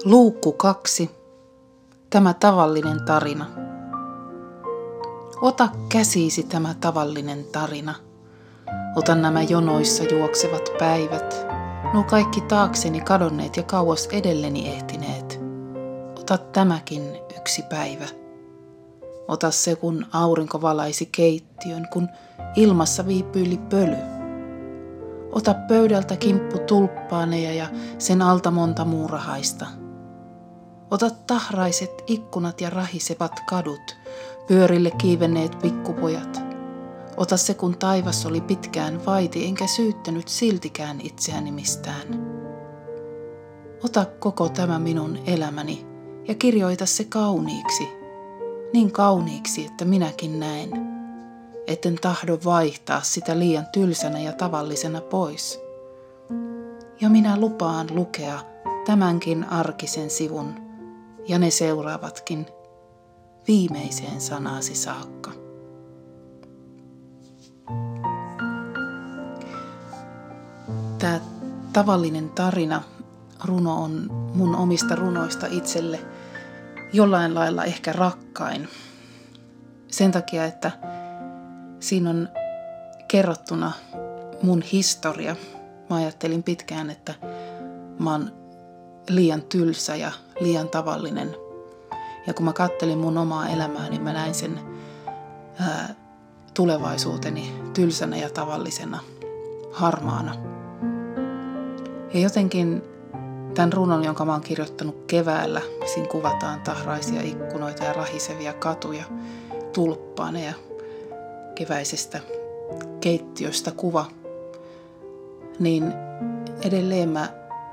Luukku 2. Tämä tavallinen tarina. Ota käsiisi tämä tavallinen tarina. Ota nämä jonoissa juoksevat päivät, nuo kaikki taakseni kadonneet ja kauas edelleni ehtineet. Ota tämäkin yksi päivä. Ota se, kun aurinko valaisi keittiön, kun ilmassa viipyili pöly. Ota pöydältä kimppu tulppaaneja ja sen alta monta muurahaista. Ota tahraiset ikkunat ja rahisevat kadut, pyörille kiivenneet pikkupojat. Ota se, kun taivas oli pitkään vaiti, enkä syyttänyt siltikään itseäni mistään. Ota koko tämä minun elämäni ja kirjoita se kauniiksi, niin kauniiksi, että minäkin näen, etten tahdo vaihtaa sitä liian tylsänä ja tavallisena pois. Ja minä lupaan lukea tämänkin arkisen sivun ja ne seuraavatkin viimeiseen sanasi saakka. Tämä tavallinen tarina, runo on mun omista runoista itselle jollain lailla ehkä rakkain. Sen takia, että siinä on kerrottuna mun historia. Mä ajattelin pitkään, että mä oon liian tylsä ja liian tavallinen. Ja kun mä kattelin mun omaa elämää, niin mä näin sen tulevaisuuteni tylsänä ja tavallisena, harmaana. Ja jotenkin tämän runon, jonka mä oon kirjoittanut keväällä, siinä kuvataan tahraisia ikkunoita ja rahisevia katuja, tulppaaneja, keväisestä keittiöstä kuva, niin edelleen mä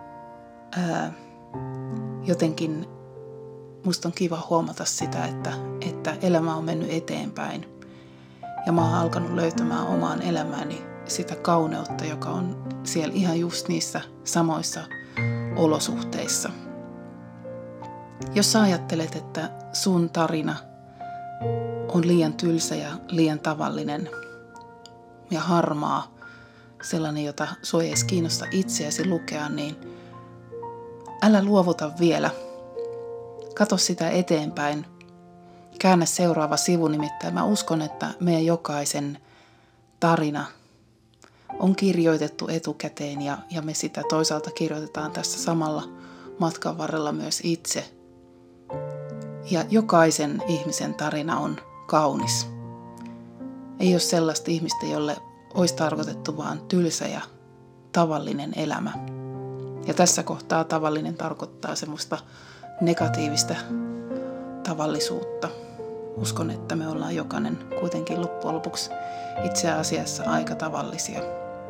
jotenkin musta on kiva huomata sitä, että elämä on mennyt eteenpäin ja mä oon alkanut löytämään omaan elämääni sitä kauneutta, joka on siellä ihan just niissä samoissa olosuhteissa. Jos sä ajattelet, että sun tarina on liian tylsä ja liian tavallinen ja harmaa, sellainen, jota sua ei edes kiinnosta itseäsi lukea, niin älä luovuta vielä. Kato sitä eteenpäin. Käännä seuraava sivu, nimittäin mä uskon, että meidän jokaisen tarina on kirjoitettu etukäteen ja me sitä toisaalta kirjoitetaan tässä samalla matkan varrella myös itse. Ja jokaisen ihmisen tarina on kaunis. Ei ole sellaista ihmistä, jolle olisi tarkoitettu vaan tylsä ja tavallinen elämä. Ja tässä kohtaa tavallinen tarkoittaa semmoista negatiivista tavallisuutta. Uskon, että me ollaan jokainen kuitenkin loppujen lopuksi itse asiassa aika tavallisia.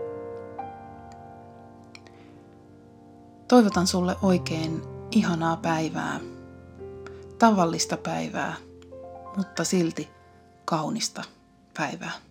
Toivotan sulle oikein ihanaa päivää, tavallista päivää, mutta silti kaunista päivää.